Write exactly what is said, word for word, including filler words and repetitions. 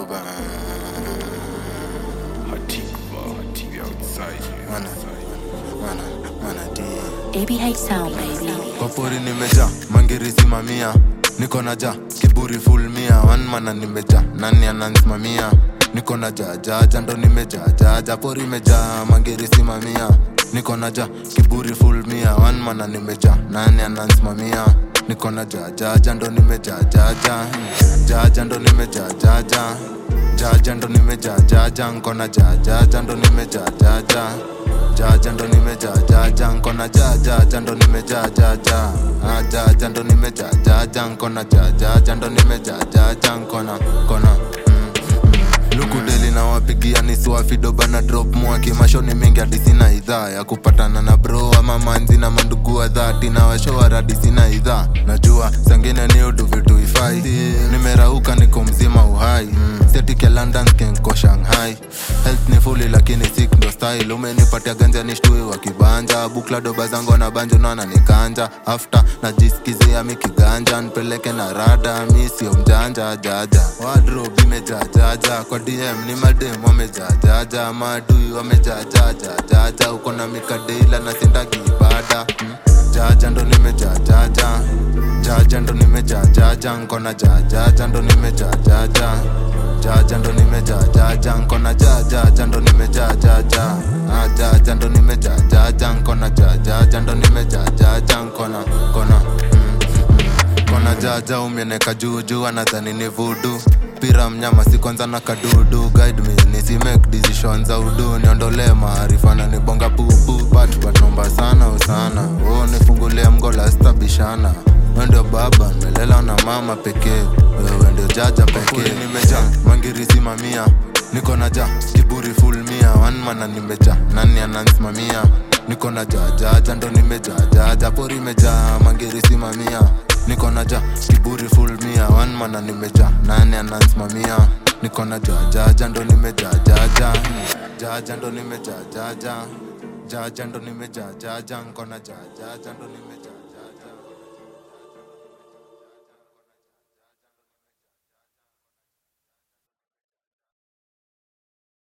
doba. Hatikva, Hatikva outside. Mana, mana, mana di. A B H sound baby. Papuri nimeja, mangiri simamia. Niko na ja, kiburi full mia. One mana nimeja, nani anansimamia. Niko na ja, ja, jando nimeja, ja, ja pori meja, mangiri simamia. Niko na ja, kiburi full mia. One mana nimeja, nani anansimamia. Niko na ja, ja, jando nimeja, ja, ja. Ja, jando nimeja, ja, ja. Ja, jando nimeja, ja, ja. Niko na ja, ja, jando nimeja, ja, ja. Ja, jando nimeja, ja, ja. Niko na ja, ja, jando nimeja, ja, ja. Ah, ja, jando nimeja, ja, ja. Niko na ja, ja, jando nimeja, ja, ja. Niko na, kona Luku deli na wapigia ni swafi doba na drop mwaki. Mashoni mingi hadi sina idhaa ya kupatana na bro ama manzi na mandugu wa dhati. Na washowa radi sina idhaa. Najua sangine ni udu vitu ifai. Nimerauka niko mzima uhai. Seti ke London kenko Shanghai. Health ni fully lakini sick ndo style. Umenipatia ganja nishtui wa kibanja. Bukla doba zango na banjo nana nikanja. After najisikizia mikiganja. Nipeleke na rada mi sio mjanja jaja. Wardrobe imeja jaja. Kwa D M ni madem wameja jaja. Maadui wameja jaja jaja. Uko na mikadeila na sindagi ibada. hmm? Jaja ndo nimeja jaja. Jaja ndo nimeja jaja. Nko na jaja jaja ndo nimeja jaja. Jaja ndo nimeja jaja. Nko na jaja jaja ndo nimeja jaja. Ah, jaja ndo nimeja jaja. Nko na jaja jaja ndo nimeja jaja. Nko na kona Kona jaja umieneka juu juu anadhani ni voodoo. Pira mnyama si kwanza na kadudu. Guide me nisi make decisions za udu. Niondole maarifa na nibonga pupu. But but nomba sana usana. Oh nifungulia mgola stabishana. Wendio baba nimelela na mama pekee. Wewe ndio jaja pekee. Nimeja mangiri simamia. Niko na ja kiburi full mia. One mana nimeja nani anansimamia. Niko na ja ja jando nimeja ja ja pori meja mangiri simamia. Niko na ja kiburi full mia. One mana nimeja nani anansimamia. Niko na ja ja jando nimeja ja ja. Ja jando nimeja ja ja. Ja jando nimeja ja ja. Niko na ja ja jando nimeja